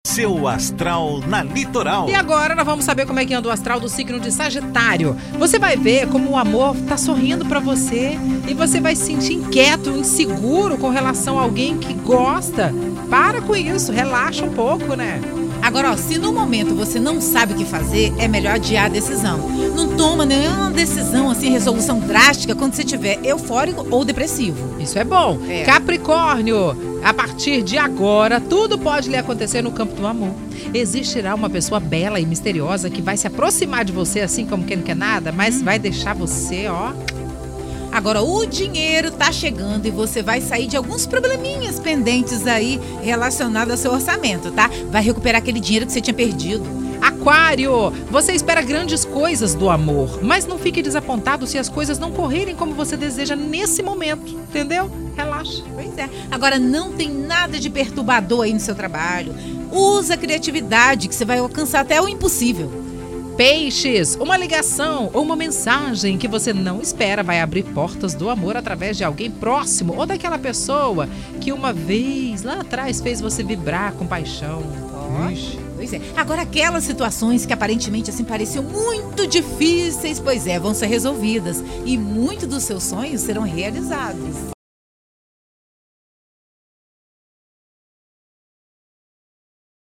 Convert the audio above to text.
Seu astral na Litoral. E agora nós vamos saber como é que anda o astral do signo de Sagitário. Você vai ver como o amor tá sorrindo pra você e você vai se sentir inquieto, inseguro com relação a alguém que gosta. Para com isso, relaxa um pouco, né? Agora, ó, se no momento você não sabe o que fazer, é melhor adiar a decisão. Não toma nenhuma decisão, assim, resolução drástica quando você estiver eufórico ou depressivo. Isso é bom. É. Capricórnio, a partir de agora, tudo pode lhe acontecer no campo do amor. Existirá uma pessoa bela e misteriosa que vai se aproximar de você assim como quem não quer nada, mas vai deixar você, ó... Agora, o dinheiro tá chegando e você vai sair de alguns probleminhas pendentes aí relacionados ao seu orçamento, tá? Vai recuperar aquele dinheiro que você tinha perdido. Aquário, você espera grandes coisas do amor, mas não fique desapontado se as coisas não correrem como você deseja nesse momento, entendeu? Relaxa. Pois é. Agora, não tem nada de perturbador aí no seu trabalho. Usa a criatividade que você vai alcançar até o impossível. Peixes, uma ligação ou uma mensagem que você não espera vai abrir portas do amor através de alguém próximo ou daquela pessoa que uma vez lá atrás fez você vibrar com paixão. Pois é. Agora, aquelas situações que aparentemente assim pareciam muito difíceis, pois é, vão ser resolvidas e muitos dos seus sonhos serão realizados.